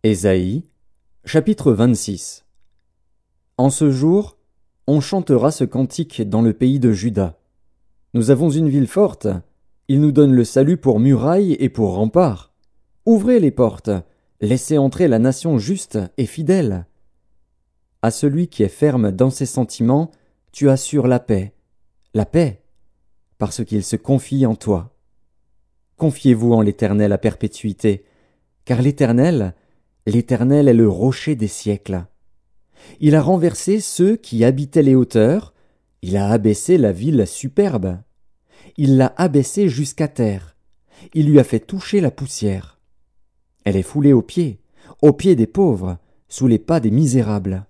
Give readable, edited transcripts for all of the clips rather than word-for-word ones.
Ésaïe, chapitre 26. En ce jour, on chantera ce cantique dans le pays de Juda. Nous avons une ville forte, il nous donne le salut pour muraille et pour rempart. Ouvrez les portes, laissez entrer la nation juste et fidèle. À celui qui est ferme dans ses sentiments, tu assures la paix, parce qu'il se confie en toi. Confiez-vous en l'Éternel à perpétuité, car l'Éternel est le rocher des siècles. Il a renversé ceux qui habitaient les hauteurs, il a abaissé la ville superbe. Il l'a abaissée jusqu'à terre, il lui a fait toucher la poussière. Elle est foulée aux pieds des pauvres, sous les pas des misérables.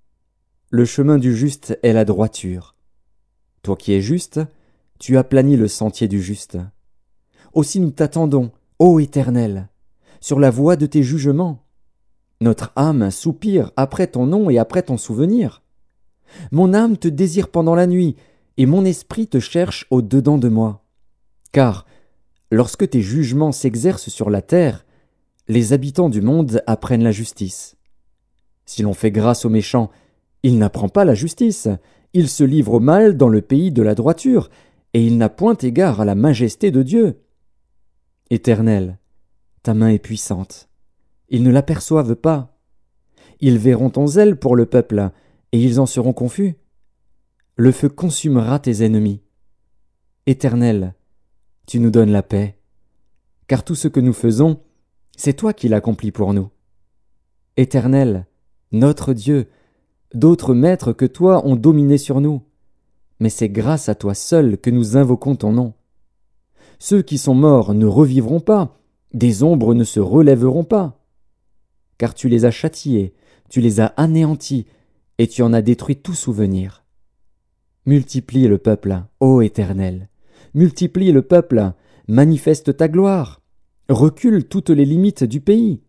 Le chemin du juste est la droiture. Toi qui es juste, tu aplanis le sentier du juste. Aussi nous t'attendons, ô Éternel, sur la voie de tes jugements. Notre âme soupire après ton nom et après ton souvenir. Mon âme te désire pendant la nuit, et mon esprit te cherche au dedans de moi. Car, lorsque tes jugements s'exercent sur la terre, les habitants du monde apprennent la justice. Si l'on fait grâce aux méchants, il n'apprend pas la justice, il se livre au mal dans le pays de la droiture, et il n'a point égard à la majesté de Dieu. Éternel, ta main est puissante. Ils ne l'aperçoivent pas. Ils verront ton zèle pour le peuple, et ils en seront confus. Le feu consumera tes ennemis. Éternel, tu nous donnes la paix, car tout ce que nous faisons, c'est toi qui l'accomplis pour nous. Éternel, notre Dieu, d'autres maîtres que toi ont dominé sur nous, mais c'est grâce à toi seul que nous invoquons ton nom. Ceux qui sont morts ne revivront pas, des ombres ne se relèveront pas. Car tu les as châtiés, tu les as anéantis, et tu en as détruit tout souvenir. Multiplie le peuple, ô Éternel, multiplie le peuple, manifeste ta gloire, recule toutes les limites du pays.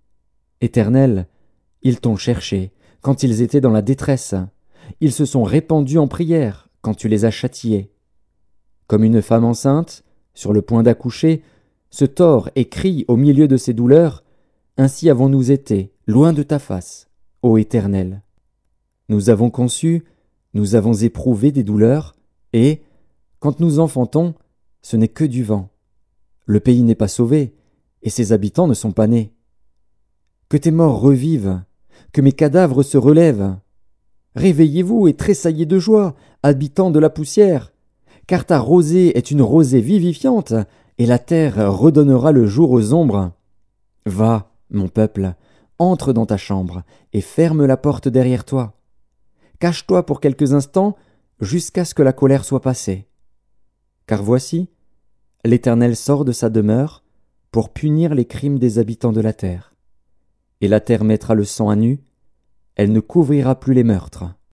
Éternel, ils t'ont cherché quand ils étaient dans la détresse, ils se sont répandus en prière quand tu les as châtiés. Comme une femme enceinte, sur le point d'accoucher, se tord et crie au milieu de ses douleurs, ainsi avons-nous été, loin de ta face, ô Éternel. Nous avons conçu, nous avons éprouvé des douleurs, et, quand nous enfantons, ce n'est que du vent. Le pays n'est pas sauvé, et ses habitants ne sont pas nés. Que tes morts revivent, que mes cadavres se relèvent. Réveillez-vous et tressaillez de joie, habitants de la poussière, car ta rosée est une rosée vivifiante, et la terre redonnera le jour aux ombres. Va, mon peuple, entre dans ta chambre, et ferme la porte derrière toi. Cache-toi pour quelques instants, jusqu'à ce que la colère soit passée. Car voici, l'Éternel sort de sa demeure pour punir les crimes des habitants de la terre. Et la terre mettra le sang à nu, elle ne couvrira plus les meurtres.